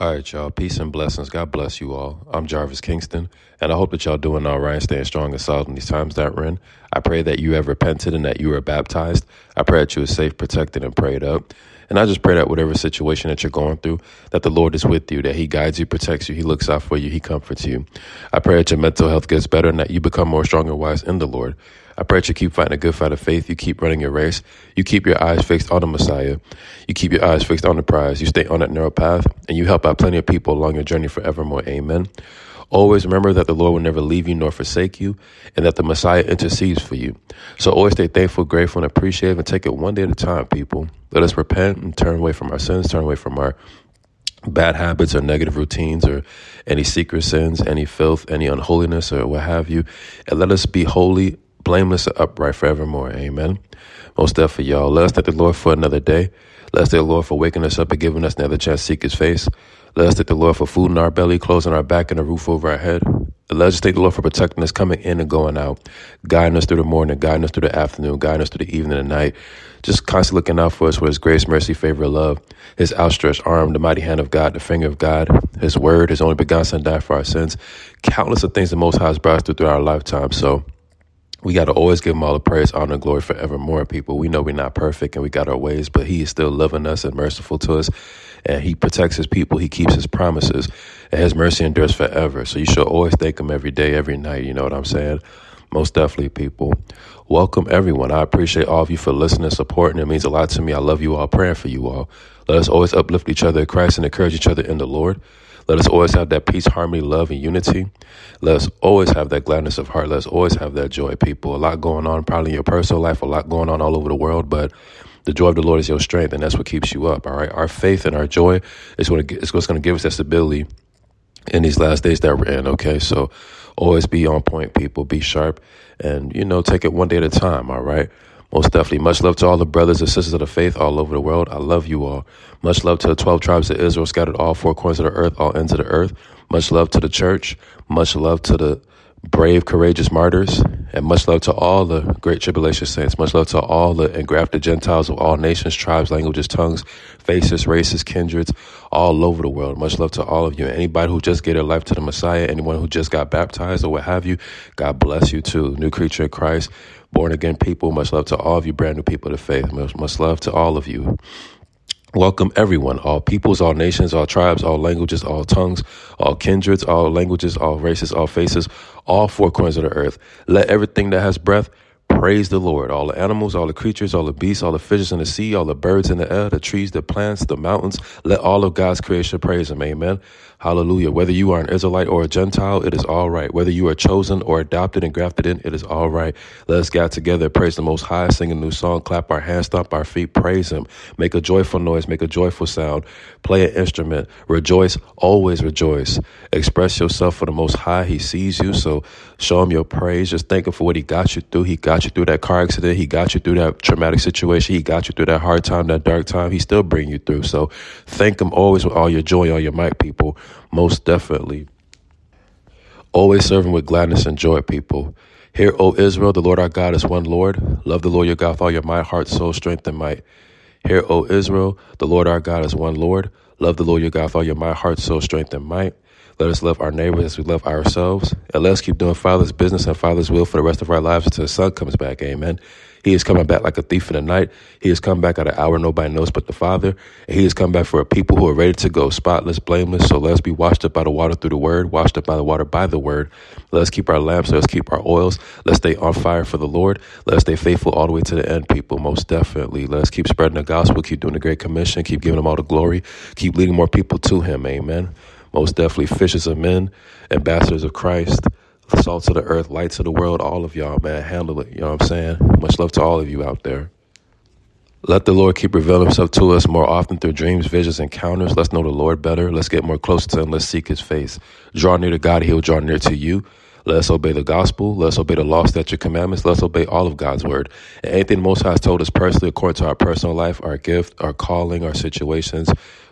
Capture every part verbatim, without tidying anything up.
All right, y'all. Peace and blessings. God bless you all. I'm Jarvis Kingston, and I hope that y'all doing all right, staying strong and solid in these times that we're in. I pray that you have repented and that you are baptized. I pray that you are safe, protected, and prayed up. And I just pray that whatever situation that you're going through, that the Lord is with you, that he guides you, protects you, he looks out for you, he comforts you. I pray that your mental health gets better and that you become more strong and wise in the Lord. I pray that you keep fighting a good fight of faith. You keep running your race. You keep your eyes fixed on the Messiah. You keep your eyes fixed on the prize. You stay on that narrow path, and you help out plenty of people along your journey forevermore. Amen. Always remember that the Lord will never leave you nor forsake you, and that the Messiah intercedes for you. So always stay thankful, grateful, and appreciative, and take it one day at a time, people. Let us repent and turn away from our sins, turn away from our bad habits or negative routines or any secret sins, any filth, any unholiness or what have you. And let us be holy, blameless, and upright forevermore. Amen. Most definitely, y'all. Let us thank the Lord for another day. Let us thank the Lord for waking us up and giving us another chance to seek his face. Let us thank the Lord for food in our belly, clothes on our back, and a roof over our head. And let us thank the Lord for protecting us, coming in and going out, guiding us through the morning, guiding us through the afternoon, guiding us through the evening and night, just constantly looking out for us with his grace, mercy, favor, love, his outstretched arm, the mighty hand of God, the finger of God, his word, his only begotten son died for our sins. Countless of things the Most High has brought us through throughout our lifetime. So we got to always give him all the praise, honor, and glory forevermore, people. We know we're not perfect and we got our ways, but he is still loving us and merciful to us. And he protects his people. He keeps his promises, and his mercy endures forever. So you should always thank him every day, every night. You know what I'm saying? Most definitely, people. Welcome, everyone. I appreciate all of you for listening, supporting. It means a lot to me. I love you all, praying for you all. Let us always uplift each other in Christ and encourage each other in the Lord. Let us always have that peace, harmony, love, and unity. Let us always have that gladness of heart. Let us always have that joy, people. A lot going on probably in your personal life, a lot going on all over the world, but the joy of the Lord is your strength, and that's what keeps you up, all right? Our faith and our joy is what is what's going to give us that stability in these last days that we're in, okay? So always be on point, people. Be sharp, and, you know, take it one day at a time, all right? Most definitely. Much love to all the brothers and sisters of the faith all over the world. I love you all. Much love to the twelve tribes of Israel scattered all four corners of the earth, all ends of the earth. Much love to the church. Much love to the brave, courageous martyrs. And much love to all the great tribulation saints. Much love to all the engrafted Gentiles of all nations, tribes, languages, tongues, faces, races, kindreds, all over the world. Much love to all of you. Anybody who just gave their life to the Messiah, anyone who just got baptized or what have you, God bless you too. New creature in Christ, born again people. Much love to all of you, brand new people of the faith. Much, much love to all of you. Welcome, everyone, all peoples, all nations, all tribes, all languages, all tongues, all kindreds, all languages, all races, all faces, all four corners of the earth. Let everything that has breath praise the Lord. All the animals, all the creatures, all the beasts, all the fishes in the sea, all the birds in the air, the trees, the plants, the mountains. Let all of God's creation praise him. Amen. Hallelujah. Whether you are an Israelite or a Gentile, it is all right. Whether you are chosen or adopted and grafted in, it is all right. Let us get together, praise the Most High, sing a new song, clap our hands, stomp our feet, praise him. Make a joyful noise, make a joyful sound, play an instrument, rejoice, always rejoice. Express yourself for the Most High. He sees you, so show him your praise. Just thank him for what he got you through. He got you through that car accident. He got you through that traumatic situation. He got you through that hard time, that dark time. He still bring you through. So thank him always with all your joy, all your might, people. Most definitely. Always serving with gladness and joy, people. Hear, O Israel, the Lord our God is one Lord. Love the Lord your God with all your might, heart, soul, strength, and might. Hear, O Israel, the Lord our God is one Lord. Love the Lord your God with all your might, heart, soul, strength, and might. Let us love our neighbors as we love ourselves. And let us keep doing Father's business and Father's will for the rest of our lives until the Son comes back. Amen. He is coming back like a thief in the night. He has come back at an hour nobody knows but the Father. And he has come back for a people who are ready to go, spotless, blameless. So let us be washed up by the water through the word, washed up by the water by the word. Let us keep our lamps. Let us keep our oils. Let's stay on fire for the Lord. Let us stay faithful all the way to the end, people, most definitely. Let us keep spreading the gospel, keep doing the Great Commission, keep giving him all the glory, keep leading more people to him. Amen. Most definitely fishers of men, ambassadors of Christ, salt of the earth, lights of the world, all of y'all, man, handle it. You know what I'm saying? Much love to all of you out there. Let the Lord keep revealing himself to us more often through dreams, visions, encounters. Let's know the Lord better. Let's get more close to him. Let's seek his face. Draw near to God. He'll draw near to you. Let us obey the gospel. Let us obey the law, statute, commandments. Let us obey all of God's word. And anything the Most High has told us personally, according to our personal life, our gift, our calling, our situations,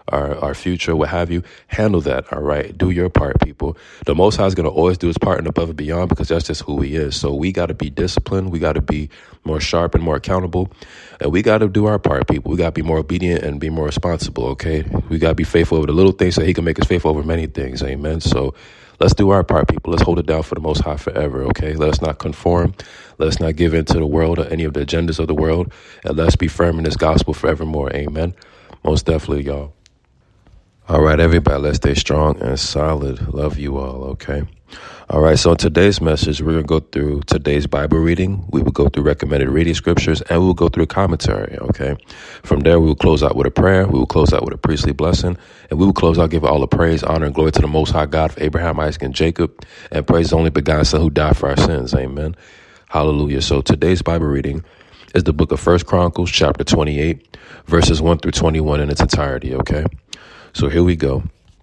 our, our future, what have you. Handle that, all right? Do your part, people. The Most High is going to always do his part and above and beyond because that's just who he is. So we got to be disciplined. We got to be more sharp and more accountable. And we got to do our part, people. We got to be more obedient and be more responsible, okay? We got to be faithful over the little things so he can make us faithful over many things, amen? So let's do our part, people. Let's hold it down for the Most High forever, okay? Let us not conform. Let us not give in to the world or any of the agendas of the world. And let's be firm in this gospel forevermore, amen? Most definitely, y'all. All right, everybody, let's stay strong and solid. Love you all, okay? All right, so in today's message, we're going to go through today's Bible reading. We will go through recommended reading scriptures, and we will go through a commentary, okay? From there, we will close out with a prayer. We will close out with a priestly blessing, and we will close out giving all the praise, honor, and glory to the Most High God of Abraham, Isaac, and Jacob, and praise the only begotten Son who died for our sins, amen? Hallelujah. So today's Bible reading is the book of First Chronicles, chapter twenty-eight, verses one through twenty-one in its entirety, okay? So here we go.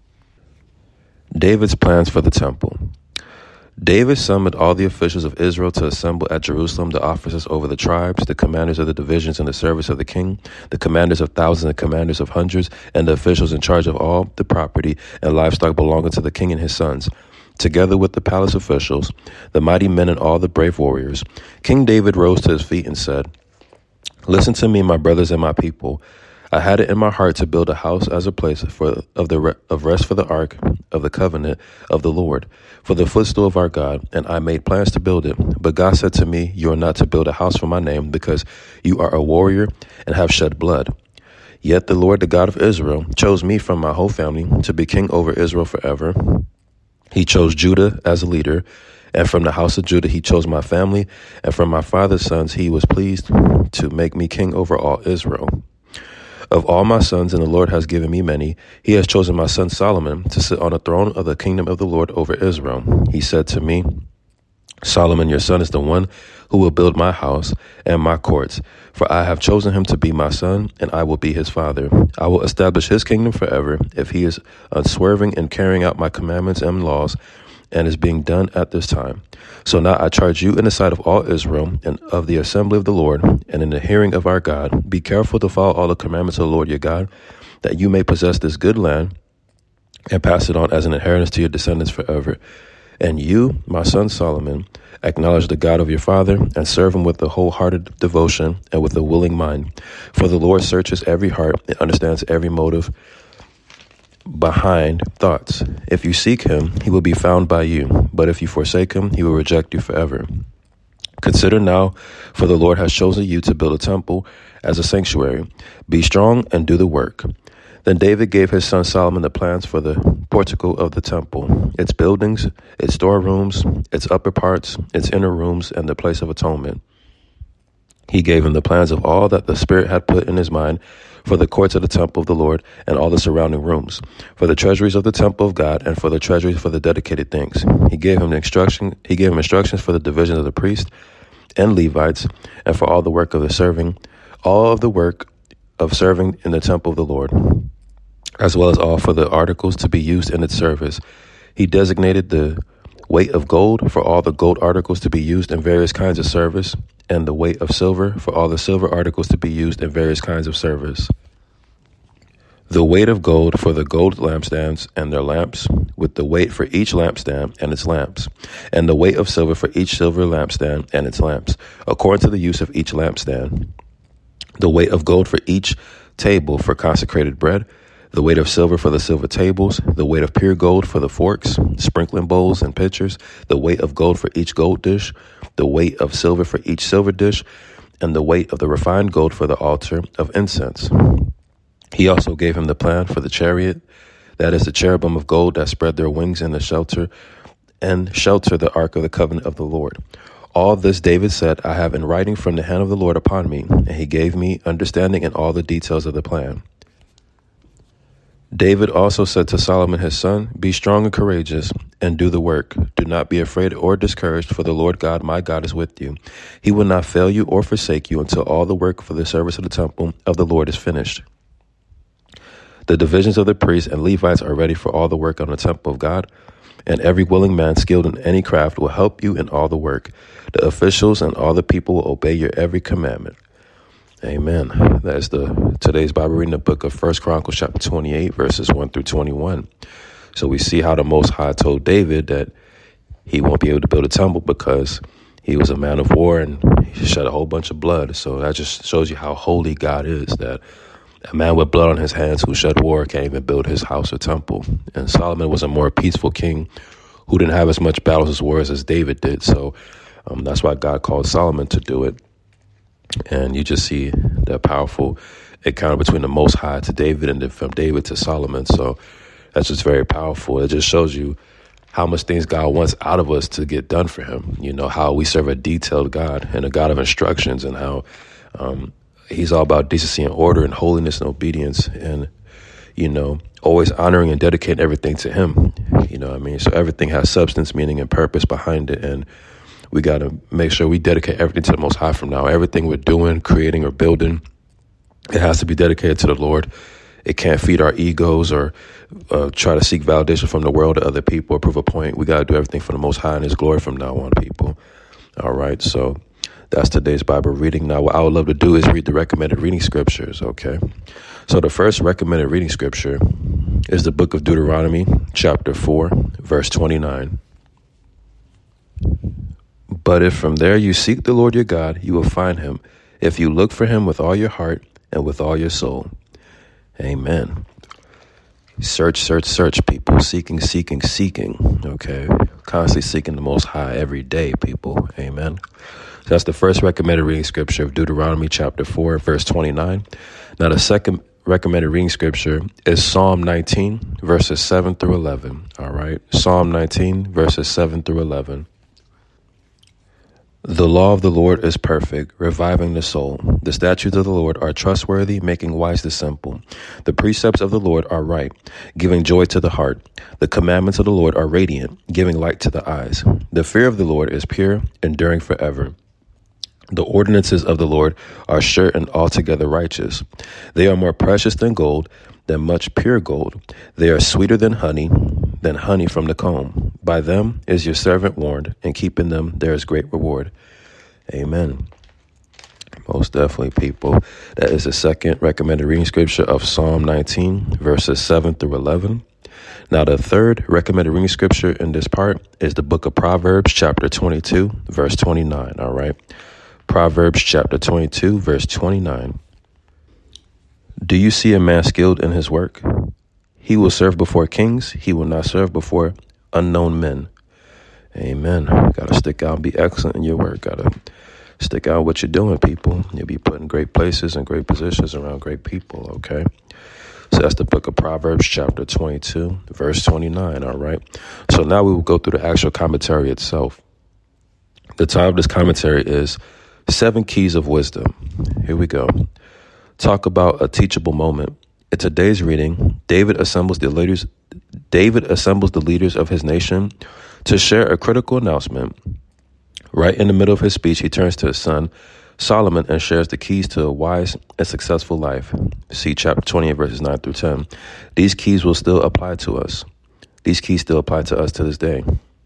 David's plans for the temple. David summoned all the officials of Israel to assemble at Jerusalem, the officers over the tribes, the commanders of the divisions in the service of the king, the commanders of thousands and commanders of hundreds, and the officials in charge of all the property and livestock belonging to the king and his sons. Together with the palace officials, the mighty men and all the brave warriors, King David rose to his feet and said, "Listen to me, my brothers and my people. I had it in my heart to build a house as a place for of the re, of rest for the ark of the covenant of the Lord, for the footstool of our God, and I made plans to build it. But God said to me, you are not to build a house for my name, because you are a warrior and have shed blood. Yet the Lord, the God of Israel, chose me from my whole family to be king over Israel forever. He chose Judah as a leader, and from the house of Judah he chose my family, and from my father's sons he was pleased to make me king over all Israel. Of all my sons, and the Lord has given me many, he has chosen my son Solomon to sit on the throne of the kingdom of the Lord over Israel. He said to me, Solomon, your son is the one who will build my house and my courts, for I have chosen him to be my son, and I will be his father. I will establish his kingdom forever, if he is unswerving in carrying out my commandments and laws, and is being done at this time. So now I charge you in the sight of all Israel and of the assembly of the Lord, and in the hearing of our God, be careful to follow all the commandments of the Lord your God, that you may possess this good land and pass it on as an inheritance to your descendants forever. And you, my son Solomon, acknowledge the God of your father and serve him with a wholehearted devotion and with a willing mind. For the Lord searches every heart and understands every motive behind thoughts. If you seek him, he will be found by you. But if you forsake him, he will reject you forever. Consider now, for the Lord has chosen you to build a temple as a sanctuary. Be strong and do the work." Then David gave his son Solomon the plans for the portico of the temple, its buildings, its storerooms, its upper parts, its inner rooms, and the place of atonement. He gave him the plans of all that the Spirit had put in his mind for the courts of the temple of the Lord and all the surrounding rooms, for the treasuries of the temple of God, and for the treasuries for the dedicated things. He gave him instruction. He gave him instructions for the division of the priests and Levites, and for all the work of the serving, all of the work of serving in the temple of the Lord, as well as all for the articles to be used in its service. He designated the weight of gold for all the gold articles to be used in various kinds of service, and the weight of silver for all the silver articles to be used in various kinds of service. The weight of gold for the gold lampstands and their lamps, with the weight for each lampstand and its lamps, and the weight of silver for each silver lampstand and its lamps, according to the use of each lampstand. The weight of gold for each table for consecrated bread, the weight of silver for the silver tables, the weight of pure gold for the forks, sprinkling bowls, and pitchers, the weight of gold for each gold dish, the weight of silver for each silver dish, and the weight of the refined gold for the altar of incense. He also gave him the plan for the chariot, that is the cherubim of gold that spread their wings in the shelter and shelter the ark of the covenant of the Lord. All this David said, I have in writing from the hand of the Lord upon me, and he gave me understanding in all the details of the plan. David also said to Solomon his son, Be strong and courageous, and do the work. Do not be afraid or discouraged, for the Lord God, my God, is with you. He will not fail you or forsake you until all the work for the service of the temple of the Lord is finished. The divisions of the priests and Levites are ready for all the work on the temple of God, and every willing man skilled in any craft will help you in all the work. The officials and all the people will obey your every commandment. Amen. That's the today's Bible reading, the book of First Chronicles, chapter twenty-eight, verses one through twenty-one. So we see how the Most High told David that he won't be able to build a temple because he was a man of war and he shed a whole bunch of blood. So that just shows you how holy God is, that a man with blood on his hands who shed war can't even build his house or temple. And Solomon was a more peaceful king who didn't have as much battles as wars as David did. So um, that's why God called Solomon to do it. And you just see that powerful encounter between the Most High to David and then from David to Solomon. So that's just very powerful. It just shows you how much things God wants out of us to get done for him. You know, how we serve a detailed God and a God of instructions, and how um, he's all about decency and order and holiness and obedience, and, you know, always honoring and dedicating everything to him. You know what I mean? So everything has substance, meaning, and purpose behind it. And we got to make sure we dedicate everything to the Most High from now. Everything we're doing, creating, or building, it has to be dedicated to the Lord. It can't feed our egos or uh, try to seek validation from the world or other people or prove a point. We got to do everything for the Most High and his glory from now on, people. All right, so that's today's Bible reading. Now, what I would love to do is read the recommended reading scriptures, okay? So the first recommended reading scripture is the book of Deuteronomy, chapter four, verse twenty-nine. But if from there you seek the Lord your God, you will find him, if you look for him with all your heart and with all your soul. Amen. Search, search, search, people. Seeking, seeking, seeking. Okay. Constantly seeking the Most High every day, people. Amen. So that's the first recommended reading scripture of Deuteronomy chapter four, verse twenty-nine. Now the second recommended reading scripture is Psalm nineteen, verses seven through eleven. All right. Psalm nineteen, verses seven through eleven. The law of the Lord is perfect, reviving the soul. The statutes of the Lord are trustworthy, making wise the simple. The precepts of the Lord are right, giving joy to the heart. The commandments of the Lord are radiant, giving light to the eyes. The fear of the Lord is pure, enduring forever. The ordinances of the Lord are sure and altogether righteous. They are more precious than gold, than much pure gold. They are sweeter than honey, than honey from the comb. By them is your servant warned, and keeping them there is great reward. Amen. Most definitely, people. That is the second recommended reading scripture of Psalm nineteen, verses seven through eleven. Now, the third recommended reading scripture in this part is the book of Proverbs, chapter twenty-two, verse twenty-nine. All right. Proverbs, chapter twenty-two, verse twenty-nine. Do you see a man skilled in his work? He will serve before kings. He will not serve before unknown men. Amen. Got to stick out and be excellent in your work. Got to stick out what you're doing, people. You'll be put in great places and great positions around great people, okay? So that's the book of Proverbs, chapter twenty-two, verse twenty-nine, all right? So now we will go through the actual commentary itself. The title of this commentary is Seven Keys of Wisdom. Here we go. Talk about a teachable moment. In today's reading, David assembles the leaders. David assembles the leaders of his nation to share a critical announcement. Right in the middle of his speech, he turns to his son Solomon and shares the keys to a wise and successful life. See chapter twenty-eight, verses nine through ten. These keys will still apply to us. These keys still apply to us to this day.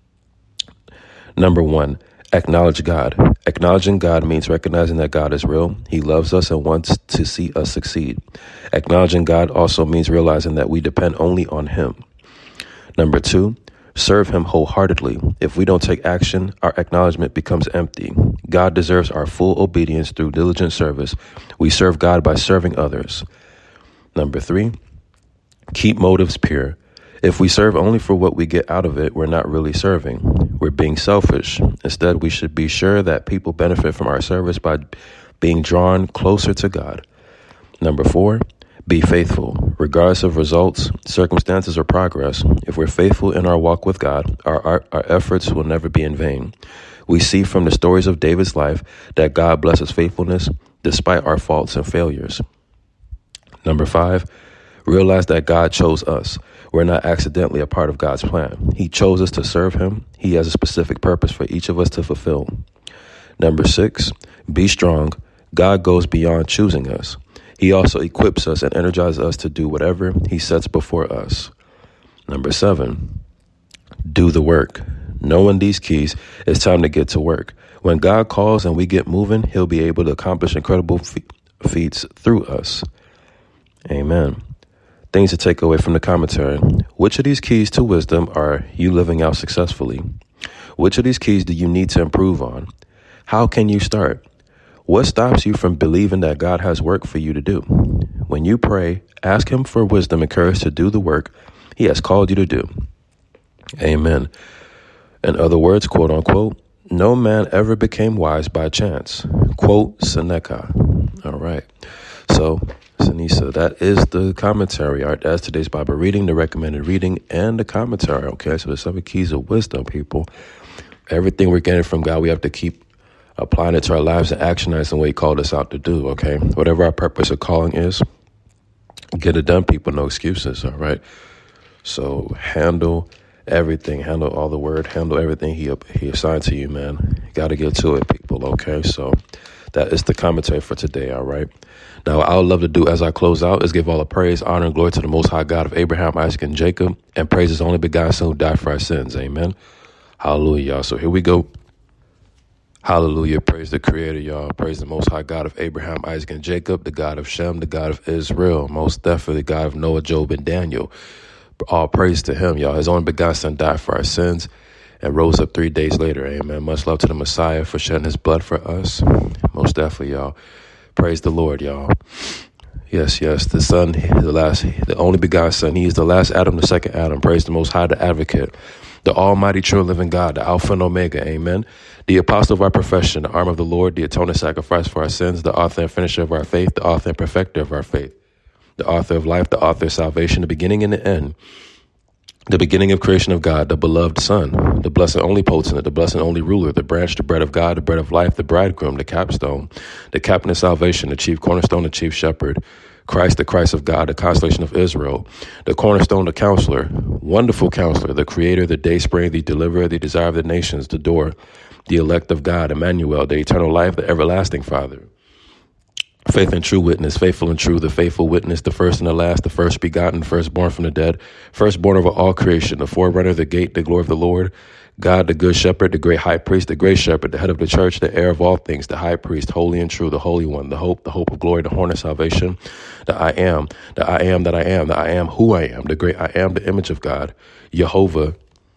Number one, acknowledge God. Acknowledging God means recognizing that God is real. He loves us and wants to see us succeed. Acknowledging God also means realizing that we depend only on him. Number two, serve him wholeheartedly. If we don't take action, our acknowledgement becomes empty. God deserves our full obedience through diligent service. We serve God by serving others. Number three, keep motives pure. If we serve only for what we get out of it, we're not really serving. We're being selfish. Instead, we should be sure that people benefit from our service by being drawn closer to God. Number four, be faithful. Regardless of results, circumstances, or progress, if we're faithful in our walk with God, our, our, our efforts will never be in vain. We see from the stories of David's life that God blesses faithfulness despite our faults and failures. Number five, realize that God chose us. We're not accidentally a part of God's plan. He chose us to serve him. He has a specific purpose for each of us to fulfill. Number six, be strong. God goes beyond choosing us. He also equips us and energizes us to do whatever he sets before us. Number seven, do the work. Knowing these keys, it's time to get to work. When God calls and we get moving, he'll be able to accomplish incredible fe- feeds through us. Amen. Things to take away from the commentary. Which of these keys to wisdom are you living out successfully? Which of these keys do you need to improve on? How can you start? What stops you from believing that God has work for you to do? When you pray, ask him for wisdom and courage to do the work he has called you to do. Amen. In other words, quote unquote, no man ever became wise by chance. Quote Seneca. All right. So, Sanisa, that is the commentary. All right, that's today's Bible reading, the recommended reading, and the commentary. Okay, so the seven keys of wisdom, people. Everything we're getting from God, we have to keep applying it to our lives and actionizing what he called us out to do, okay? Whatever our purpose of calling is, get it done, people. No excuses, all right? So handle everything. Handle all the word. Handle everything he he assigned to you, man. You got to get to it, people, okay? So that is the commentary for today, all right? Now, what I would love to do as I close out is give all the praise, honor, and glory to the Most High God of Abraham, Isaac, and Jacob, and praise his only begotten Son who died for our sins, amen? Hallelujah, y'all. So here we go. Hallelujah. Praise the Creator, y'all. Praise the Most High God of Abraham, Isaac, and Jacob, the God of Shem, the God of Israel, most definitely the God of Noah, Job, and Daniel. All praise to him, y'all. His only begotten Son died for our sins and rose up three days later. Amen. Much love to the Messiah for shedding his blood for us. Most definitely, y'all. Praise the Lord, y'all. Yes, yes. The Son, the last, the only begotten Son. He is the last Adam, the second Adam. Praise the Most High, the Advocate, the Almighty, true, living God, the Alpha and Omega. Amen. The apostle of our profession, the arm of the Lord, the atoning sacrifice for our sins, the author and finisher of our faith, the author and perfecter of our faith, the author of life, the author of salvation, the beginning and the end, the beginning of creation of God, the beloved Son, the blessed only potentate, the blessed only ruler, the branch, the bread of God, the bread of life, the bridegroom, the capstone, the captain of salvation, the chief cornerstone, the chief shepherd, Christ, the Christ of God, the consolation of Israel, the cornerstone, the counselor, wonderful counselor, the creator, the dayspring, the deliverer, the desire of the nations, the door, the elect of God, Emmanuel, the eternal life, the everlasting Father, faith and true witness, faithful and true, the faithful witness, the first and the last, the first begotten, firstborn from the dead, firstborn over all creation, the forerunner, the gate, the glory of the Lord, God, the good shepherd, the great high priest, the great shepherd, the head of the church, the heir of all things, the high priest, holy and true, the holy one, the hope, the hope of glory, the horn of salvation, the I am, the I am that I am, the I am who I am, the great I am, the image of God, Jehovah,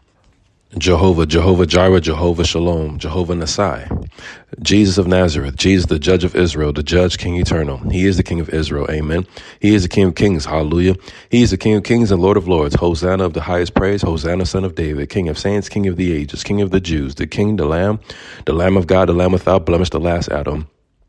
Jehovah, Jehovah Jireh, Jehovah Shalom, Jehovah Nissi, Jesus of Nazareth, Jesus, the judge of Israel, the judge, King eternal. He is the King of Israel. Amen. He is the King of kings. Hallelujah. He is the King of kings and Lord of lords. Hosanna of the highest praise. Hosanna, son of David, King of saints, King of the ages, King of the Jews, the King, the Lamb, the Lamb of God, the Lamb without blemish, the last Adam,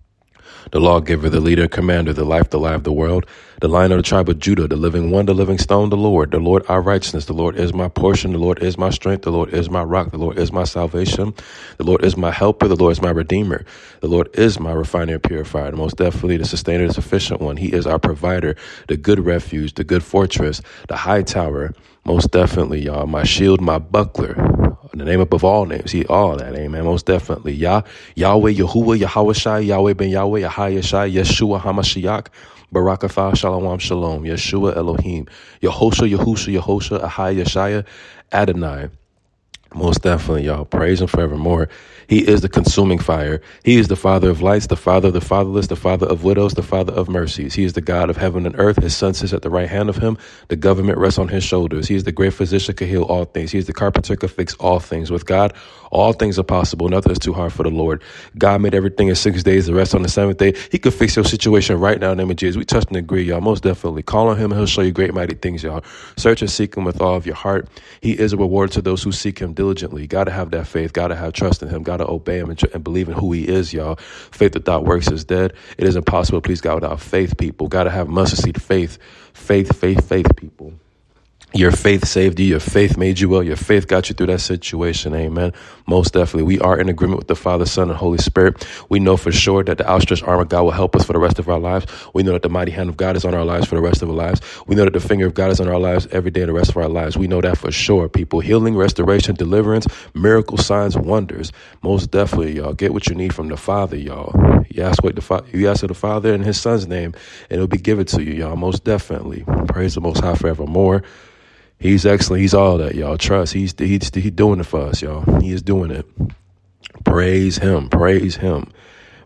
the lawgiver, the leader, commander, the life, the life of the world, the Lion of the tribe of Judah, the living one, the living stone, the Lord, the Lord our righteousness, the Lord is my portion, the Lord is my strength, the Lord is my rock, the Lord is my salvation, the Lord is my helper, the Lord is my redeemer, the Lord is my refiner and purifier, the most definitely the sustainer, the sufficient one. He is our provider, the good refuge, the good fortress, the high tower, most definitely, y'all, my shield, my buckler, the name above all names. He all that, amen. Most definitely. Yah, Yahweh, Yahuwah, Yahweh Shai, Yahweh ben Yahweh, Yahweh Shai, Yeshua HaMashiach, Barakatha, Shalom, Shalom, Yeshua Elohim, Yehosha, Yehusha, Yehosha, Ahai, Yeshaya, Adonai. Most definitely, y'all. Praise him forevermore. He is the consuming fire. He is the Father of lights, the Father of the fatherless, the Father of widows, the Father of mercies. He is the God of heaven and earth. His Son sits at the right hand of him. The government rests on his shoulders. He is the great physician, can heal all things. He is the carpenter, can fix all things. With God, all things are possible. Nothing is too hard for the Lord. God made everything in six days, the rest on the seventh day. He could fix your situation right now in the name of Jesus. We touch and agree, y'all. Most definitely. Call on him and he'll show you great, mighty things, y'all. Search and seek him with all of your heart. He is a reward to those who seek him diligently. You got to have that faith. Got to have trust in him. Got to obey him and, tr- and believe in who he is, y'all. Faith without works is dead. It is impossible to please God without faith, people. Got to have mustard seed faith. Faith, faith, faith, people. Your faith saved you. Your faith made you well. Your faith got you through that situation. Amen. Most definitely. We are in agreement with the Father, Son, and Holy Spirit. We know for sure that the outstretched arm of God will help us for the rest of our lives. We know that the mighty hand of God is on our lives for the rest of our lives. We know that the finger of God is on our lives every day the rest of our lives. We know that for sure, people. Healing, restoration, deliverance, miracles, signs, wonders. Most definitely, y'all. Get what you need from the Father, y'all. You ask what the Fa- you ask of the Father in his Son's name, and it'll be given to you, y'all. Most definitely. Praise the Most High forevermore. He's excellent. He's all that, y'all. Trust. He's he's he's doing it for us, y'all. He is doing it. Praise him. Praise him.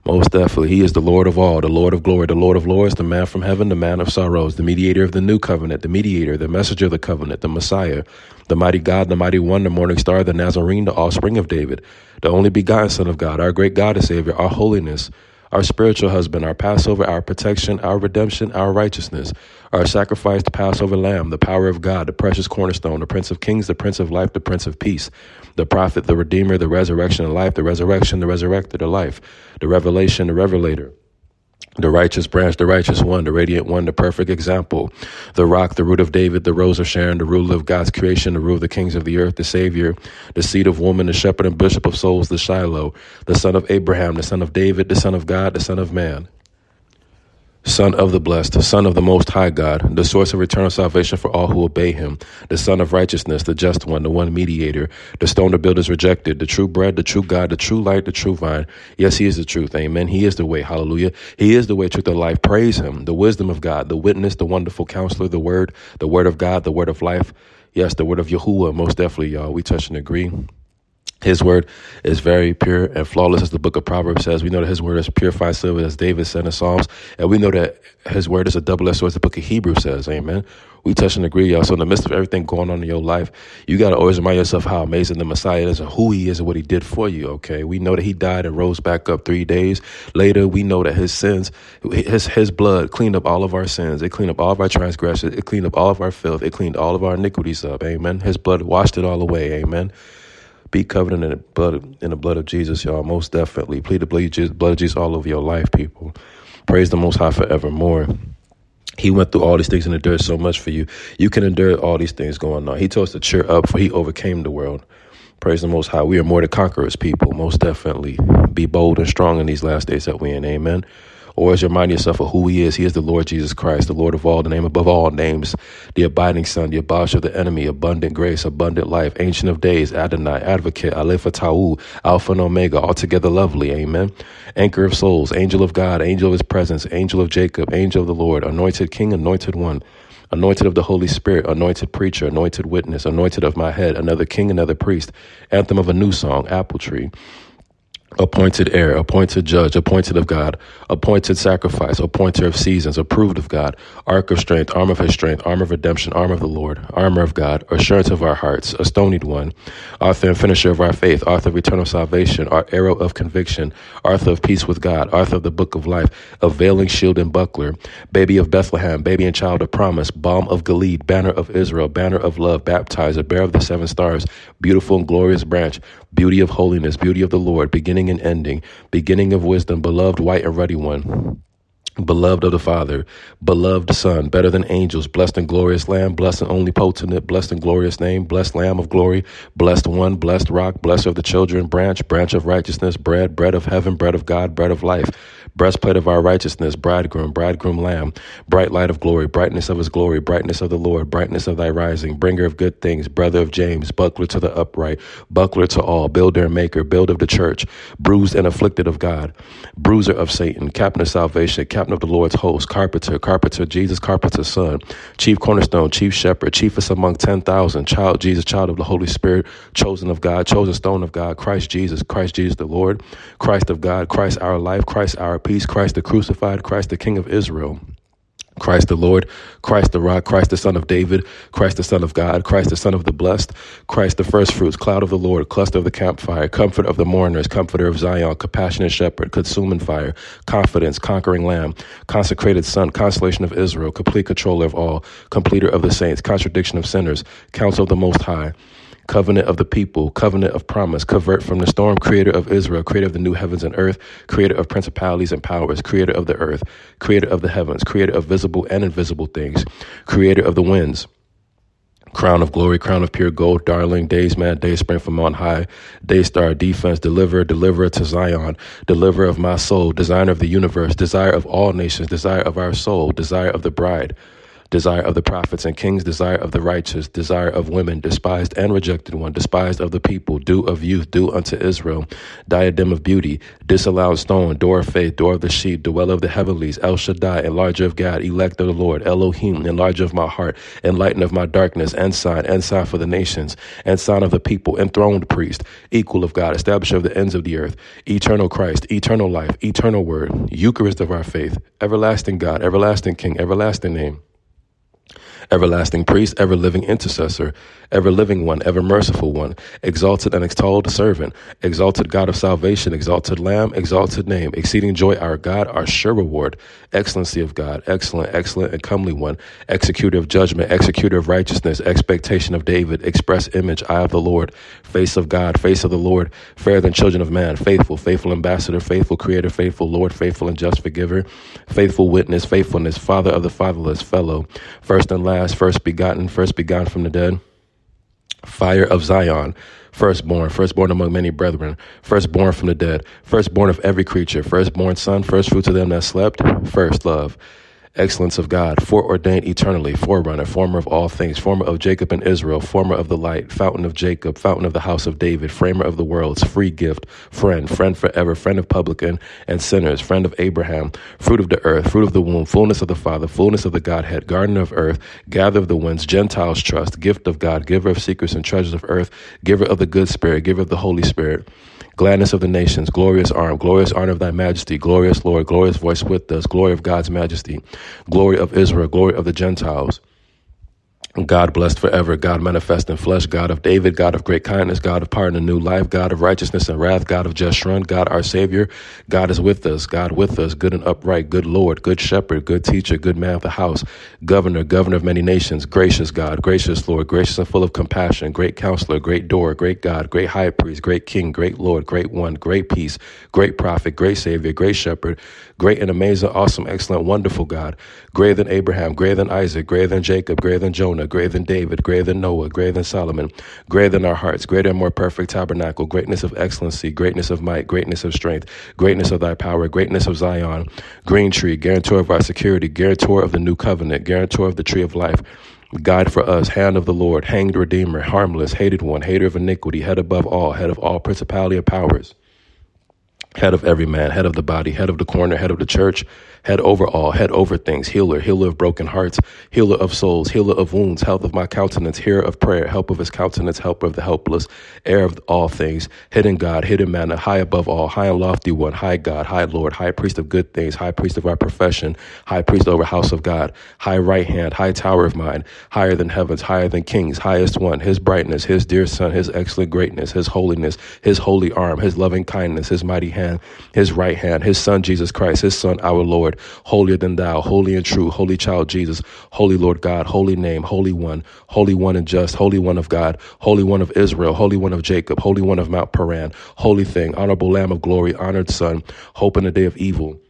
Most definitely. He is the Lord of all, the Lord of glory, the Lord of lords, the man from heaven, the man of sorrows, the mediator of the new covenant, the mediator, the messenger of the covenant, the Messiah, the mighty God, the mighty one, the morning star, the Nazarene, the offspring of David, the only begotten Son of God, our great God and Savior, our holiness, our spiritual husband, our Passover, our protection, our redemption, our righteousness, our sacrifice, the Passover lamb, the power of God, the precious cornerstone, the Prince of kings, the Prince of life, the Prince of peace, the prophet, the redeemer, the resurrection and life, the resurrection, the resurrected, the life, the revelation, the revelator, the righteous branch, the righteous one, the radiant one, the perfect example, the rock, the root of David, the rose of Sharon, the ruler of God's creation, the rule of the kings of the earth, the Savior, the seed of woman, the shepherd and bishop of souls, the Shiloh, the son of Abraham, the son of David, the son of God, the son of man, Son of the blessed, Son of the Most High God, the source of eternal salvation for all who obey him, the Son of righteousness, the just one, the one mediator, the stone the builders rejected, the true bread, the true God, the true light, the true vine. Yes, he is the truth. Amen. He is the way. Hallelujah. He is the way, truth, and life. Praise him. The wisdom of God, the witness, the wonderful counselor, the word, the word of God, the word of life. Yes, the word of Yahuwah. Most definitely, y'all. We touch and agree. His word is very pure and flawless, as the book of Proverbs says. We know that his word is purified silver, as David said in Psalms. And we know that his word is a double-edged sword, as the book of Hebrews says. Amen. We touch and agree, y'all. So in the midst of everything going on in your life, you got to always remind yourself how amazing the Messiah is and who he is and what he did for you, okay? We know that he died and rose back up three days later. We know that his sins, his his blood cleaned up all of our sins. It cleaned up all of our transgressions. It cleaned up all of our filth. It cleaned all of our iniquities up. Amen. His blood washed it all away. Amen. Be covered in the blood in the blood of Jesus, y'all. Most definitely. Plead the blood of Jesus all over your life, people. Praise the Most High forevermore. He went through all these things and endured so much for you. You can endure all these things going on. He told us to cheer up, for he overcame the world. Praise the Most High. We are more than conquerors, people. Most definitely. Be bold and strong in these last days that we're in. Amen. Always remind yourself of who he is. He is the Lord Jesus Christ, the Lord of all, the name above all names, the abiding Son, the abolisher of the enemy, abundant grace, abundant life, ancient of days, Adonai, advocate, Aleph Tahu, Alpha and Omega, altogether lovely. Amen. Anchor of souls, angel of God, angel of his presence, angel of Jacob, angel of the Lord, anointed king, anointed one, anointed of the Holy Spirit, anointed preacher, anointed witness, anointed of my head, another king, another priest, anthem of a new song, apple tree, appointed heir, appointed judge, appointed of God, appointed sacrifice, appointer of seasons, approved of God, ark of strength, arm of his strength, arm of redemption, arm of the Lord, armor of God, assurance of our hearts, a stonied one, author and finisher of our faith, author of eternal salvation, our arrow of conviction, author of peace with God, author of the book of life, availing shield and buckler, baby of Bethlehem, baby and child of promise, balm of Gilead, banner of Israel, banner of love, baptizer, bearer of the seven stars, beautiful and glorious branch, beauty of holiness, beauty of the Lord, beginning and ending, beginning of wisdom, beloved, white and ruddy one, beloved of the Father, beloved Son, better than angels, blessed and glorious Lamb, blessed and only potent, blessed and glorious name, blessed Lamb of glory, blessed one, blessed rock, blessed of the children, branch, branch of righteousness, bread, bread of heaven, bread of God, bread of life, breastplate of our righteousness, bridegroom, bridegroom lamb, bright light of glory, brightness of his glory, brightness of the Lord, brightness of thy rising, bringer of good things, brother of James, buckler to the upright, buckler to all, builder and maker, build of the church, bruised and afflicted of God, bruiser of Satan, captain of salvation, captain of the Lord's host, carpenter, carpenter, Jesus, carpenter's son, chief cornerstone, chief shepherd, chiefest among ten thousand, child Jesus, child of the Holy Spirit, chosen of God, chosen stone of God, Christ Jesus, Christ Jesus the Lord, Christ of God, Christ our life, Christ our peace, Christ the crucified, Christ the King of Israel, Christ the Lord, Christ the rock, Christ the Son of David, Christ the Son of God, Christ the Son of the blessed, Christ the first fruits, cloud of the Lord, cluster of the campfire, comfort of the mourners, comforter of Zion, compassionate shepherd, consuming fire, confidence, conquering lamb, consecrated son, consolation of Israel, complete controller of all, completer of the saints, contradiction of sinners, counsel of the Most High, covenant of the people, covenant of promise, covert from the storm, creator of Israel, creator of the new heavens and earth, creator of principalities and powers, creator of the earth, creator of the heavens, creator of visible and invisible things, creator of the winds, crown of glory, crown of pure gold, darling, days man, day spring from on high, day star, defense, deliverer, deliverer to Zion, deliverer of my soul, designer of the universe, desire of all nations, desire of our soul, desire of the bride, desire of the prophets and kings, desire of the righteous, desire of women, despised and rejected one, despised of the people, dew of youth, due unto Israel, diadem of beauty, disallowed stone, door of faith, door of the sheep, dweller of the heavenlies, El Shaddai, enlarger of God, elect of the Lord, Elohim, enlarger of my heart, enlighten of my darkness, ensign, ensign for the nations, ensign of the people, enthroned priest, equal of God, establisher of the ends of the earth, eternal Christ, eternal life, eternal word, Eucharist of our faith, everlasting God, everlasting King, everlasting name, everlasting priest, ever living intercessor, ever living one, ever merciful one, exalted and extolled servant, exalted God of salvation, exalted Lamb, exalted name, exceeding joy our God, our sure reward, excellency of God, excellent, excellent and comely one, executor of judgment, executor of righteousness, expectation of David, express image, eye of the Lord, face of God, face of the Lord, fairer than children of man, faithful, faithful ambassador, faithful creator, faithful Lord, faithful and just forgiver, faithful witness, faithfulness, father of the fatherless, fellow, first and last, first begotten, first begotten from the dead, fire of Zion, firstborn, firstborn among many brethren, firstborn from the dead, firstborn of every creature, firstborn son, first fruits of them that slept, first love, excellence of God, foreordained eternally, forerunner, former of all things, former of Jacob and Israel, former of the light, fountain of Jacob, fountain of the house of David, framer of the worlds, free gift, friend, friend forever, friend of publican and sinners, friend of Abraham, fruit of the earth, fruit of the womb, fullness of the Father, fullness of the Godhead, gardener of earth, gather of the winds, Gentiles trust, gift of God, giver of secrets and treasures of earth, giver of the good spirit, giver of the Holy Spirit, gladness of the nations, glorious arm, glorious honor of thy majesty, glorious Lord, glorious voice with us, glory of God's majesty, glory of Israel, glory of the Gentiles, God blessed forever, God manifest in flesh, God of David, God of great kindness, God of pardon and new life, God of righteousness and wrath, God of just run, God our Savior, God is with us, God with us, good and upright, good Lord, good shepherd, good teacher, good man of the house, governor, governor of many nations, gracious God, gracious Lord, gracious and full of compassion, great counselor, great door, great God, great high priest, great king, great Lord, great one, great peace, great prophet, great Savior, great shepherd, great and amazing, awesome, excellent, wonderful God, greater than Abraham, greater than Isaac, greater than Jacob, greater than Jonah, greater than David, greater than Noah, greater than Solomon, greater than our hearts, greater and more perfect tabernacle, greatness of excellency, greatness of might, greatness of strength, greatness of thy power, greatness of Zion, green tree, guarantor of our security, guarantor of the new covenant, guarantor of the tree of life, guide for us, hand of the Lord, hanged redeemer, harmless, hated one, hater of iniquity, head above all, head of all principality and powers, head of every man, head of the body, head of the corner, head of the church, head over all, head over things, healer, healer of broken hearts, healer of souls, healer of wounds, health of my countenance, hearer of prayer, help of his countenance, helper of the helpless, heir of all things, hidden God, hidden manna, high above all, high and lofty one, high God, high Lord, high priest of good things, high priest of our profession, high priest over house of God, high right hand, high tower of mine, higher than heavens, higher than kings, highest one, his brightness, his dear son, his excellent greatness, his holiness, his holy arm, his loving kindness, his mighty hand, his right hand, his son, Jesus Christ, his son, our Lord, holier than thou, holy and true, holy child Jesus, holy Lord God, holy name, holy one, holy one and just, holy one of God, holy one of Israel, holy one of Jacob, holy one of Mount Paran, holy thing, honorable Lamb of glory, honored son, hope in the day of evil,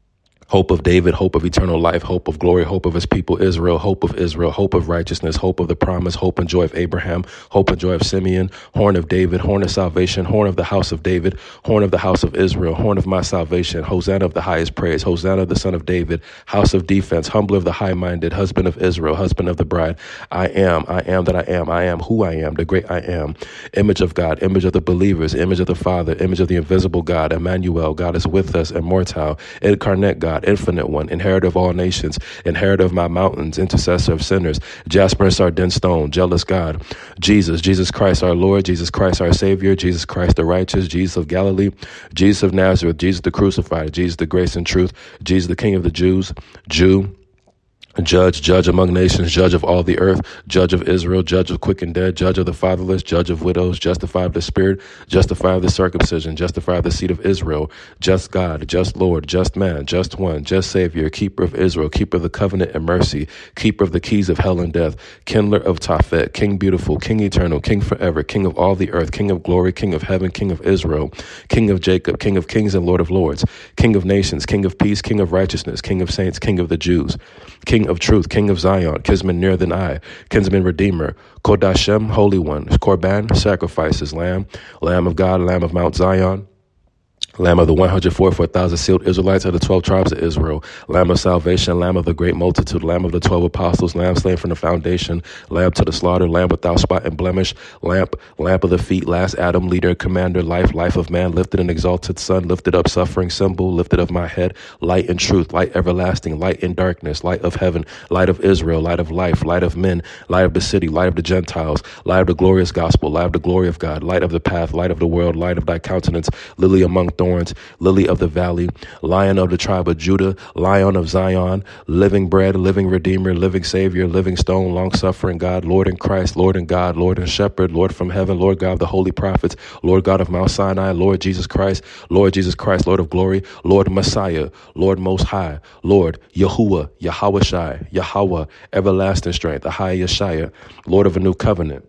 hope of David, hope of eternal life, hope of glory, hope of his people Israel, hope of Israel, hope of righteousness, hope of the promise, hope and joy of Abraham, hope and joy of Simeon, horn of David, horn of salvation, horn of the house of David, horn of the house of Israel, horn of my salvation, Hosanna of the highest praise, Hosanna of the son of David, house of defense, humbler of the high-minded, husband of Israel, husband of the bride, I am, I am that I am, I am who I am, the great I am, image of God, image of the believers, image of the Father, image of the invisible God, Emmanuel, God is with us, immortal, incarnate God, infinite one, inheritor of all nations, inheritor of my mountains, intercessor of sinners, jasper and sardine stone, jealous God, Jesus, Jesus Christ our Lord, Jesus Christ our Savior, Jesus Christ the righteous, Jesus of Galilee, Jesus of Nazareth, Jesus the crucified, Jesus the grace and truth, Jesus the King of the Jews, Jew, Judge, judge among nations, judge of all the earth, judge of Israel, judge of quick and dead, judge of the fatherless, judge of widows, justify of the spirit, justify of the circumcision, justify of the seed of Israel, just God, just Lord, just man, just one, just Savior, keeper of Israel, keeper of the covenant and mercy, keeper of the keys of hell and death, kindler of Tophet, King beautiful, King eternal, King forever, King of all the earth, King of glory, King of heaven, King of Israel, King of Jacob, King of kings and Lord of lords, King of nations, King of peace, King of righteousness, King of saints, King of the Jews, King of truth, King of Zion, kinsman nearer than I, kinsman redeemer, Kodashem, Holy One, Korban, sacrifices, Lamb, Lamb of God, Lamb of Mount Zion, Lamb of the one hundred forty-four thousand sealed Israelites of the twelve tribes of Israel. Lamb of salvation, Lamb of the great multitude, Lamb of the twelve apostles, Lamb slain from the foundation, Lamb to the slaughter, Lamb without spot and blemish, Lamp, Lamp of the feet, last Adam, leader, commander, life, life of man, lifted and exalted Son, lifted up suffering, symbol, lifted of my head, light and truth, light everlasting, light in darkness, light of heaven, light of Israel, light of life, light of men, light of the city, light of the Gentiles, light of the glorious gospel, light of the glory of God, light of the path, light of the world, light of thy countenance, lily among thorns, lily of the valley, lion of the tribe of Judah, lion of Zion, living bread, living redeemer, living savior, living stone, long-suffering God, Lord in Christ, Lord in God, Lord and shepherd, Lord from heaven, Lord God of the holy prophets, Lord God of Mount Sinai, Lord Jesus Christ, Lord Jesus Christ, Lord of glory, Lord Messiah, Lord Most High, Lord Yahuwah, Yahweh Shai, Yahweh, everlasting strength, Ahai Yeshaya, Lord of a new covenant.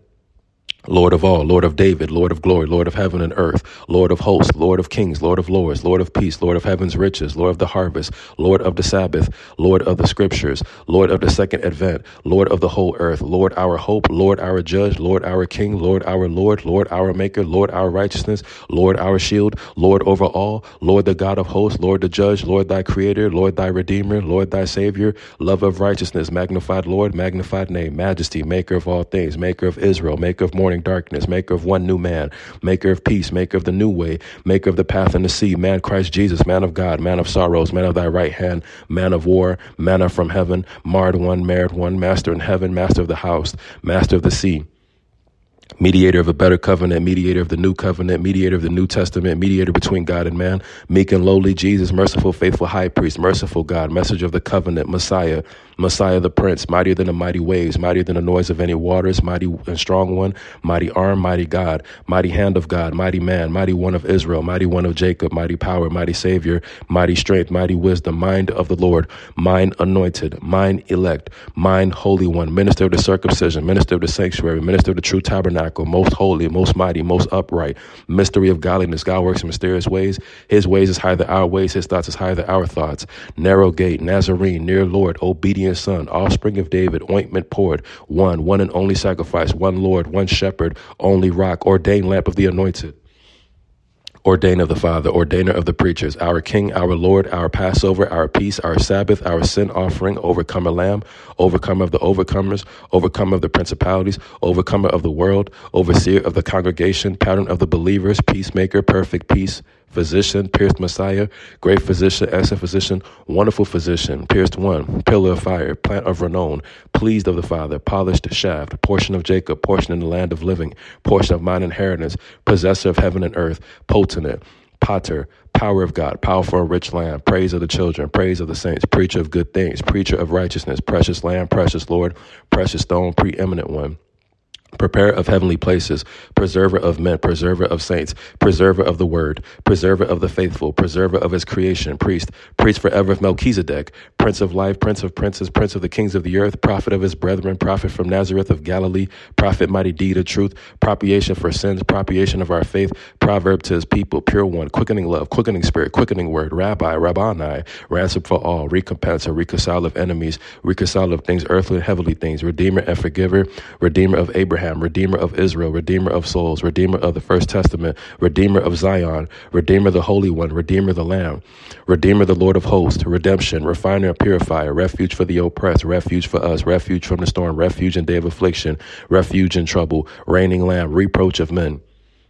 Lord of all, Lord of David, Lord of glory, Lord of heaven and earth, Lord of hosts, Lord of kings, Lord of lords, Lord of peace, Lord of heaven's riches, Lord of the harvest, Lord of the Sabbath, Lord of the scriptures, Lord of the second advent, Lord of the whole earth, Lord our hope, Lord our judge, Lord our king, Lord our Lord, Lord our maker, Lord our righteousness, Lord our shield, Lord over all, Lord the God of hosts, Lord the judge, Lord thy creator, Lord thy redeemer, Lord thy savior, love of righteousness, magnified Lord, magnified name, majesty, maker of all things, maker of Israel, maker of morning darkness, maker of one new man, maker of peace, maker of the new way, maker of the path and the sea, man Christ Jesus, man of God, man of sorrows, man of thy right hand, man of war, manna from heaven, marred one, married one, master in heaven, master of the house, master of the sea, mediator of a better covenant, mediator of the new covenant, mediator of the New Testament, mediator between God and man, meek and lowly Jesus, merciful, faithful high priest, merciful God, messenger of the covenant, Messiah, Messiah the Prince, mightier than the mighty waves, mightier than the noise of any waters, mighty and strong one, mighty arm, mighty God, mighty hand of God, mighty man, mighty one of Israel, mighty one of Jacob, mighty power, mighty Savior, mighty strength, mighty wisdom, mind of the Lord, mine anointed, mine elect, mine holy one, minister of the circumcision, minister of the sanctuary, minister of the true tabernacle, most holy, most mighty, most upright, mystery of godliness. God works in mysterious ways. His ways is higher than our ways. His thoughts is higher than our thoughts. Narrow gate, Nazarene, near Lord, obedient Son, offspring of David, ointment poured, one, one and only sacrifice, one Lord, one shepherd, only rock, ordained lamp of the anointed. Ordainer of the Father, ordainer of the preachers, our King, our Lord, our Passover, our peace, our Sabbath, our sin offering, overcomer Lamb, overcomer of the overcomers, overcomer of the principalities, overcomer of the world, overseer of the congregation, pattern of the believers, peacemaker, perfect peace, physician, pierced Messiah, great physician, excellent physician, wonderful physician, pierced one, pillar of fire, plant of renown, pleased of the Father, polished shaft, portion of Jacob, portion in the land of living, portion of mine inheritance, possessor of heaven and earth, potent, potter, power of God, powerful and rich lamb, praise of the children, praise of the saints, preacher of good things, preacher of righteousness, precious lamb, precious Lord, precious stone, preeminent one. Preparer of heavenly places, preserver of men, preserver of saints, preserver of the word, preserver of the faithful, preserver of his creation, priest, priest forever of Melchizedek, prince of life, prince of princes, prince of the kings of the earth, prophet of his brethren, prophet from Nazareth of Galilee, prophet mighty deed of truth, propitiation for sins, propitiation of our faith, proverb to his people, pure one, quickening love, quickening spirit, quickening word, rabbi, rabbani, ransom for all, recompense, a reconcile of enemies, reconcile of things earthly and heavenly things, redeemer and forgiver, redeemer of Abraham, Redeemer of Israel, Redeemer of souls, Redeemer of the First Testament, Redeemer of Zion, Redeemer the Holy One, Redeemer the Lamb, Redeemer the Lord of Hosts, redemption, refiner and purifier, refuge for the oppressed, refuge for us, refuge from the storm, refuge in day of affliction, refuge in trouble, reigning Lamb, reproach of men.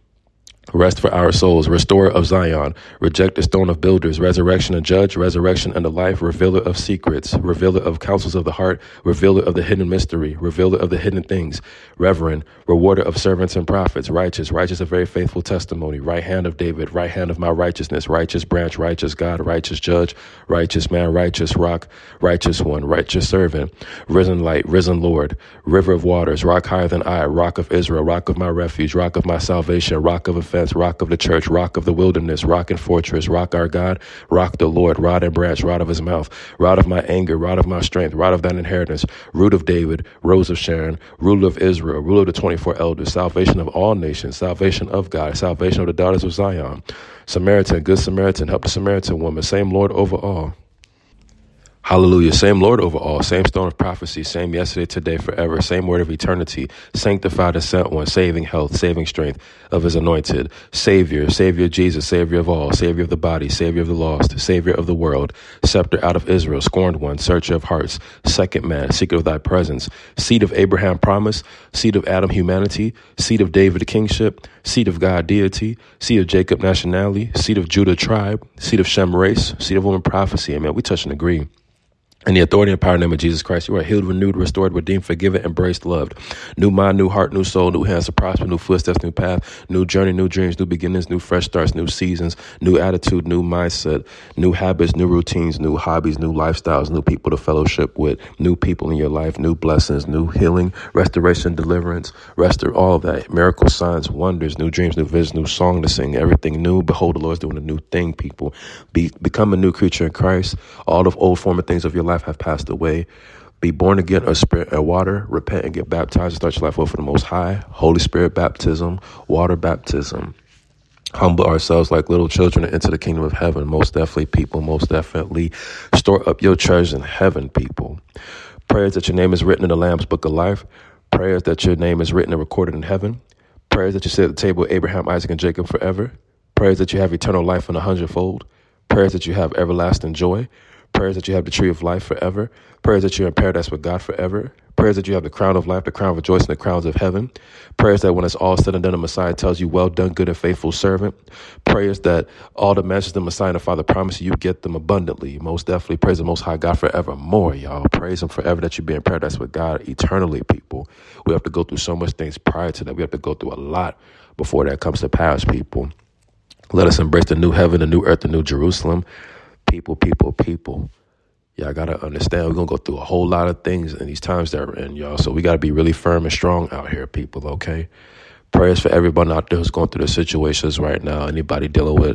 Rest for our souls, restorer of Zion, reject the stone of builders, resurrection and judge, resurrection and the life, revealer of secrets, revealer of counsels of the heart, revealer of the hidden mystery, revealer of the hidden things, reverend, rewarder of servants and prophets, righteous, righteous of very faithful testimony, right hand of David, right hand of my righteousness, righteous branch, righteous God, righteous judge, righteous man, righteous rock, righteous one, righteous servant, risen light, risen Lord, river of waters, rock higher than I, rock of Israel, rock of my refuge, rock of my salvation, rock of offense, rock of the church, rock of the wilderness, rock and fortress, rock our God, rock the Lord, rod and branch, rod of his mouth, rod of my anger, rod of my strength, rod of thine inheritance, root of David, rose of Sharon, ruler of Israel, ruler of the twenty-four elders, salvation of all nations, salvation of God, salvation of the daughters of Zion, Samaritan, good Samaritan, help the Samaritan woman, same Lord over all. Hallelujah. Same Lord over all, same stone of prophecy, same yesterday, today, forever, same word of eternity, sanctified and sent one, saving health, saving strength of his anointed, Savior, Savior Jesus, Savior of all, Savior of the body, Savior of the lost, Savior of the world, scepter out of Israel, scorned one, searcher of hearts, second man, seeker of thy presence, seed of Abraham promise, seed of Adam humanity, seed of David kingship, seed of God deity, seed of Jacob nationality, seed of Judah tribe, seed of Shem race, seed of woman prophecy. Amen. We touch and agree. In the authority and power name of Jesus Christ, you are healed, renewed, restored, redeemed, forgiven, embraced, loved. New mind, new heart, new soul, new hands to prosper, new footsteps, new path, new journey, new dreams, new beginnings, new fresh starts, new seasons, new attitude, new mindset, new habits, new routines, new hobbies, new lifestyles, new people to fellowship with, new people in your life, new blessings, new healing, restoration, deliverance, restore all of that, miracles, signs, wonders, new dreams, new visions, new song to sing, everything new. Behold, the Lord is doing a new thing, people. Be, become a new creature in Christ. All of old former things of your life life have passed away. Be born again of spirit and water. Repent and get baptized and start your life over for the Most High. Holy Spirit baptism, water baptism. Humble ourselves like little children and enter the kingdom of heaven. Most definitely, people. Most definitely. Store up your treasures in heaven, people. Prayers that your name is written in the Lamb's book of life. Prayers that your name is written and recorded in heaven. Prayers that you sit at the table with Abraham, Isaac, and Jacob forever. Prayers that you have eternal life in a hundredfold. Prayers that you have everlasting joy. Prayers that you have the tree of life forever. Prayers that you're in paradise with God forever. Prayers that you have the crown of life, the crown of rejoicing, the crowns of heaven. Prayers that when it's all said and done, the Messiah tells you, well done, good and faithful servant. Prayers that all the messages the Messiah and the Father promise you, you get them abundantly. Most definitely praise the Most High God forevermore, y'all. Praise him forever that you be in paradise with God eternally, people. We have to go through so much things prior to that. We have to go through a lot before that comes to pass, people. Let us embrace the new heaven, the new earth, the new Jerusalem. People, people, people. Y'all got to understand we're going to go through a whole lot of things in these times that we're in, y'all. So we got to be really firm and strong out here, people, okay? Prayers for everyone out there who's going through the situations right now. Anybody dealing with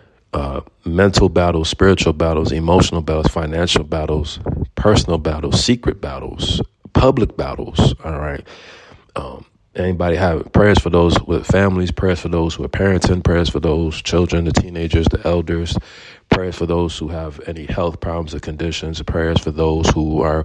uh, mental battles, spiritual battles, emotional battles, financial battles, personal battles, secret battles, public battles, all right? Um, Anybody have prayers for those with families, prayers for those who are parenting, prayers for those children, the teenagers, the elders, prayers for those who have any health problems or conditions, prayers for those who are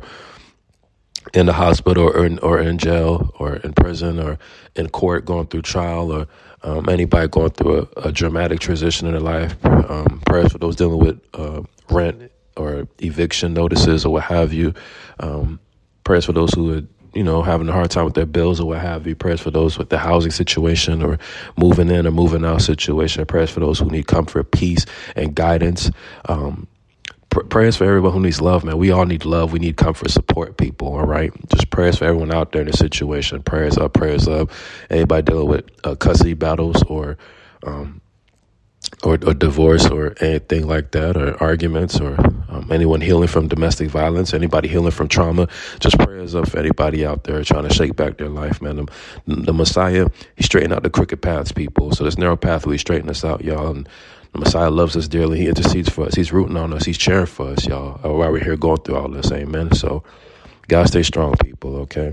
in the hospital or in, or in jail or in prison or in court going through trial, or um, anybody going through a, a dramatic transition in their life. Um, prayers for those dealing with uh, rent or eviction notices or what have you. Um, prayers for those who are you know, having a hard time with their bills or what have you. Prayers for those with the housing situation or moving in or moving out situation. Prayers for those who need comfort, peace, and guidance. Um, pr- prayers for everyone who needs love, man. We all need love. We need comfort, support, people, all right? Just prayers for everyone out there in this situation. Prayers up, prayers up. Anybody dealing with uh, custody battles or um Or, or divorce or anything like that, or arguments, or um, anyone healing from domestic violence, anybody healing from trauma. Just prayers up for anybody out there trying to shake back their life, man. The, the Messiah, he straightened out the crooked paths, people. So this narrow path, we straighten us out, y'all. And the Messiah loves us dearly. He intercedes for us. He's rooting on us. He's cheering for us, y'all, while we're here going through all this, amen. So God, stay strong, people, okay?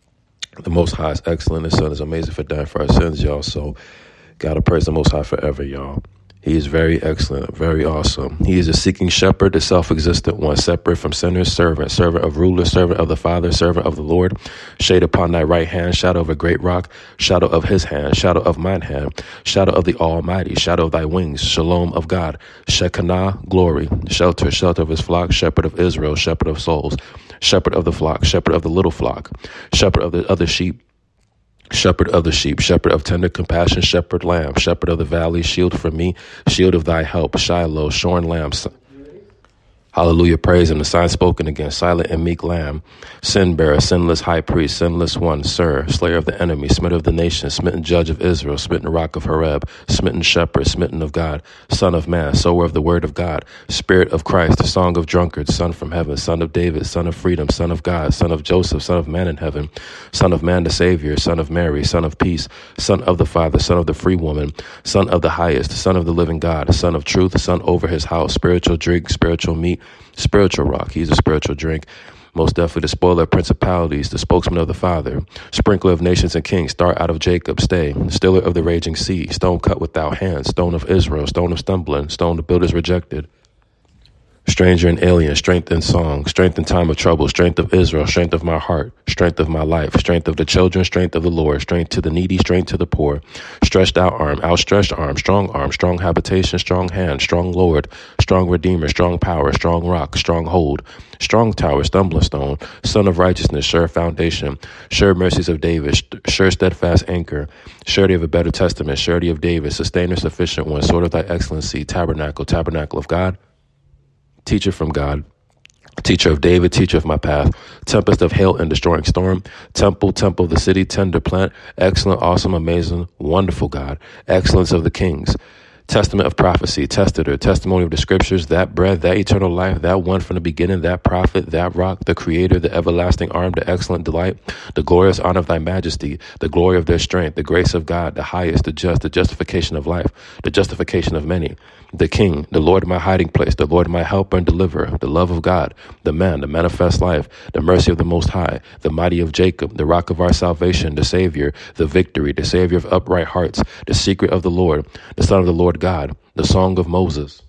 The Most High is excellent. His Son is amazing for dying for our sins, y'all. So gotta praise the Most High forever, y'all. He is very excellent, very awesome. He is a seeking shepherd, the self-existent one, separate from sinners, servant, servant of ruler, servant of the Father, servant of the Lord. Shade upon thy right hand, shadow of a great rock, shadow of his hand, shadow of mine hand, shadow of the Almighty, shadow of thy wings, shalom of God, Shekinah, glory, shelter, shelter of his flock, shepherd of Israel, shepherd of souls, shepherd of the flock, shepherd of the little flock, shepherd of the other sheep, shepherd of the sheep, shepherd of tender compassion, shepherd lamb, shepherd of the valley, shield for me, shield of thy help, Shiloh, shorn lamb. Hallelujah, praise him. The sign spoken against, silent and meek lamb, sin bearer, sinless high priest, sinless one, sir, slayer of the enemy, smitten of the nation, smitten judge of Israel, smitten rock of Horeb, smitten shepherd, smitten of God, son of man, sower of the word of God, spirit of Christ, song of drunkards, son from heaven, son of David, son of freedom, son of God, son of Joseph, son of man in heaven, son of man the Savior, son of Mary, son of peace, son of the Father, son of the free woman, son of the highest, son of the living God, son of truth, son over his house, spiritual drink, spiritual meat, spiritual rock. He's a spiritual drink. Most definitely the spoiler of principalities, the spokesman of the Father, sprinkler of nations and kings, star out of Jacob, stay, stiller of the raging sea, stone cut without hands, stone of Israel, stone of stumbling, stone the builders rejected, Stranger and alien, strength in song, strength in time of trouble, strength of Israel, strength of my heart, strength of my life, strength of the children, strength of the Lord, strength to the needy, strength to the poor, stretched out arm, outstretched arm, strong arm, strong habitation, strong hand, strong Lord, strong Redeemer, strong power, strong rock, strong hold, strong tower, stumbling stone, son of righteousness, sure foundation, sure mercies of David, sure steadfast anchor, surety of a better testament, surety of David, sustainer, sufficient one, sword of thy excellency, tabernacle, tabernacle of God, teacher from God, teacher of David, teacher of my path, tempest of hail and destroying storm, temple, temple of the city, tender plant, excellent, awesome, amazing, wonderful God, excellence of the kings, testament of prophecy, testator, testimony of the scriptures, that bread, that eternal life, that one from the beginning, that prophet, that rock, the creator, the everlasting arm, the excellent delight, the glorious honor of thy majesty, the glory of their strength, the grace of God, the highest, the just, the justification of life, the justification of many, the king, the Lord my hiding place, the Lord my helper and deliverer, the love of God, the man, the manifest life, the mercy of the Most High, the mighty of Jacob, the rock of our salvation, the Savior, the victory, the Savior of upright hearts, the secret of the Lord, the Son of the Lord God, the song of Moses,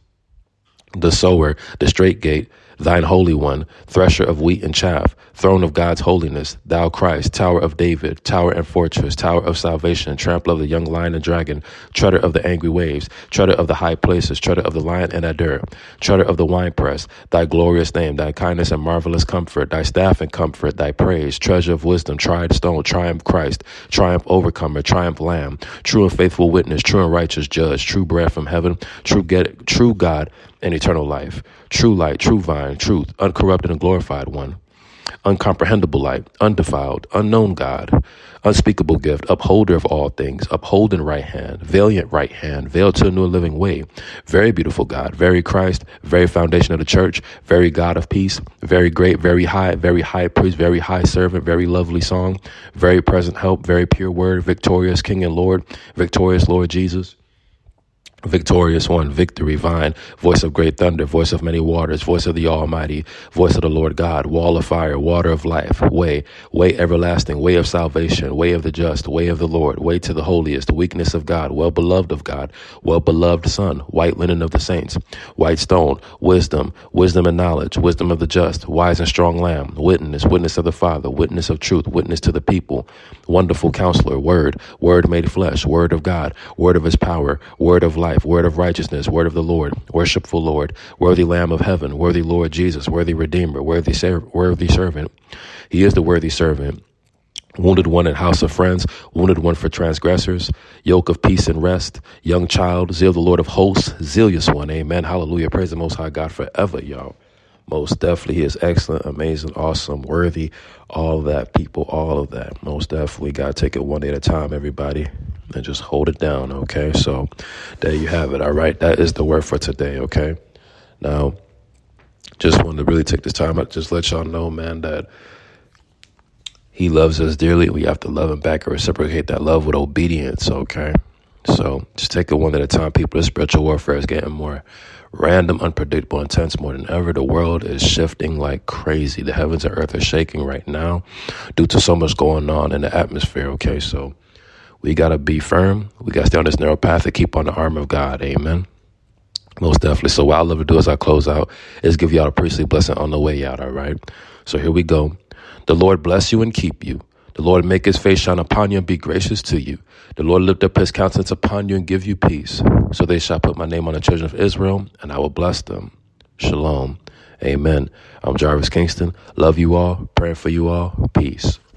the sower, the straight gate, thine holy one, thresher of wheat and chaff, throne of God's holiness, thou Christ, tower of David, tower and fortress, tower of salvation, trampler of the young lion and dragon, treader of the angry waves, treader of the high places, treader of the lion and adder, treader of the winepress, thy glorious name, thy kindness and marvelous comfort, thy staff and comfort, thy praise, treasure of wisdom, tried stone, triumph Christ, triumph overcomer, triumph lamb, true and faithful witness, true and righteous judge, true bread from heaven, true get, true God and eternal life, true light, true vine, truth, uncorrupted and glorified one, uncomprehendable light, undefiled, unknown God, unspeakable gift, upholder of all things, upholding right hand, valiant right hand, veiled to a new living way, very beautiful God, very Christ, very foundation of the church, very God of peace, very great, very high, very high priest, very high servant, very lovely song, very present help, very pure word, victorious King and Lord, victorious Lord Jesus, victorious one, victory, vine, voice of great thunder, voice of many waters, voice of the Almighty, voice of the Lord God, wall of fire, water of life, way, way everlasting, way of salvation, way of the just, way of the Lord, way to the holiest, weakness of God, well beloved of God, well beloved Son, white linen of the saints, white stone, wisdom, wisdom and knowledge, wisdom of the just, wise and strong lamb, witness, witness of the Father, witness of truth, witness to the people, wonderful counselor, word, word made flesh, word of God, word of his power, word of life, word of righteousness, word of the Lord, worshipful Lord, worthy Lamb of heaven, worthy Lord Jesus, worthy Redeemer, worthy, ser- worthy servant. He is the worthy servant. Wounded one in house of friends, wounded one for transgressors, yoke of peace and rest, young child, zeal the Lord of hosts, zealous one. Amen. Hallelujah. Praise the Most High God forever, y'all. Most definitely, he is excellent, amazing, awesome, worthy, all that, people, all of that. Most definitely, got to take it one day at a time, everybody, and just hold it down, okay? So there you have it, all right? That is the word for today, okay? Now, just wanted to really take this time out to just let y'all know, man, that he loves us dearly. We have to love him back and reciprocate that love with obedience, okay? So just take it one at a time, people. This spiritual warfare is getting more random, unpredictable, intense more than ever. The world is shifting like crazy. The heavens and earth are shaking right now due to so much going on in the atmosphere, okay? So we got to be firm. We got to stay on this narrow path and keep on the armor of God, amen? Most definitely. So what I love to do as I close out is give y'all a priestly blessing on the way out, all right? So here we go. The Lord bless you and keep you. The Lord make his face shine upon you and be gracious to you. The Lord lift up his countenance upon you and give you peace. So they shall put my name on the children of Israel, and I will bless them. Shalom. Amen. I'm Jarvis Kingston. Love you all. Praying for you all. Peace.